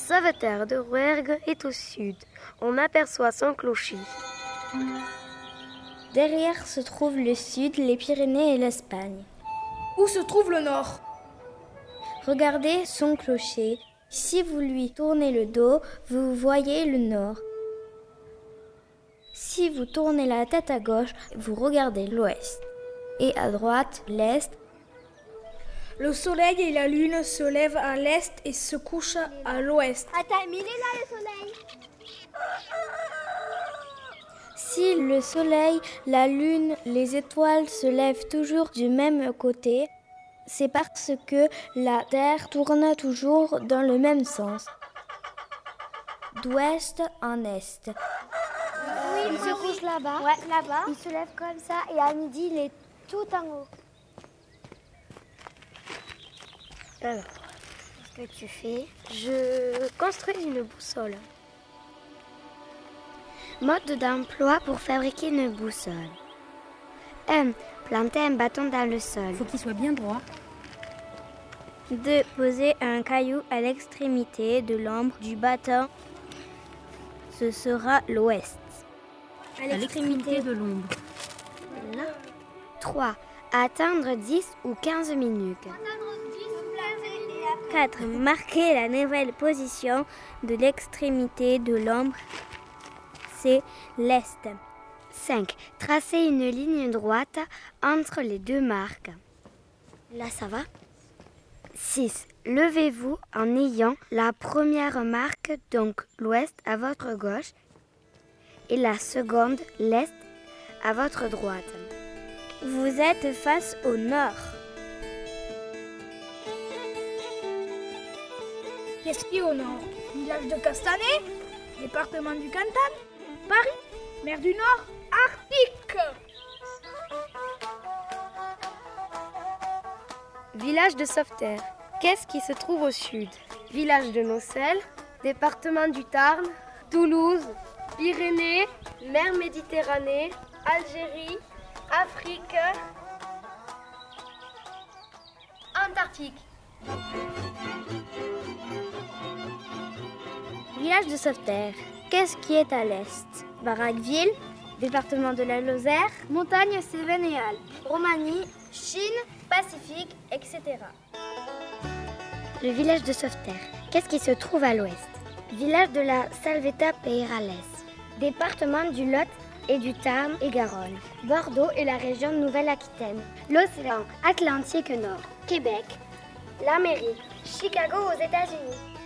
sauveterre de Rouergue est au sud. On aperçoit son clocher. Derrière se trouve le sud, les Pyrénées et l'Espagne. Où se trouve le nord? Regardez son clocher. Si vous lui tournez le dos, vous voyez le nord. Si vous tournez la tête à gauche, vous regardez l'ouest. Et à droite, l'est. Le soleil et la lune se lèvent à l'est et se couchent à l'ouest. Attends, mais il est là le soleil. Si le soleil, la lune, les étoiles se lèvent toujours du même côté, c'est parce que la Terre tourne toujours dans le même sens, d'ouest en est. Oui, il se couche là-bas. Ouais, là-bas. Il se lève comme ça et à midi, il est tout en haut. Alors, qu'est-ce que tu fais? Je construis une boussole. Mode d'emploi pour fabriquer une boussole. 1. Planter un bâton dans le sol. Faut qu'il soit bien droit. 2. Poser un caillou à l'extrémité de l'ombre du bâton. Ce sera l'ouest. À l'extrémité de l'ombre. Là. 3. Attendre 10 ou 15 minutes. 4. Marquer la nouvelle position de l'extrémité de l'ombre. C'est l'est. 5. Tracer une ligne droite entre les deux marques. Là, ça va. 6. Levez-vous en ayant la première marque, donc l'ouest, à votre gauche et la seconde, l'est, à votre droite. Vous êtes face au nord. Qu'est-ce qu'il y a au nord? Village de Castanet, département du Cantal, Paris, mer du Nord, Arctique. Village de Sauveterre. Qu'est-ce qui se trouve au sud? Village de Nocelles, département du Tarn, Toulouse, Pyrénées, mer Méditerranée, Algérie, Afrique, Antarctique. Village de Sauveterre. Qu'est-ce qui est à l'est? Baraqueville, département de la Lozère, montagne Cévennes et Alpes, Roumanie, Chine, Pacifique, etc. Le village de Sauveterre. Qu'est-ce qui se trouve à l'ouest? Village de la Salvetat-Peyralès, département du Lot et du Tarn et Garonne, Bordeaux et la région de Nouvelle-Aquitaine, l'océan Atlantique Nord, Québec, l'Amérique, Chicago aux États-Unis.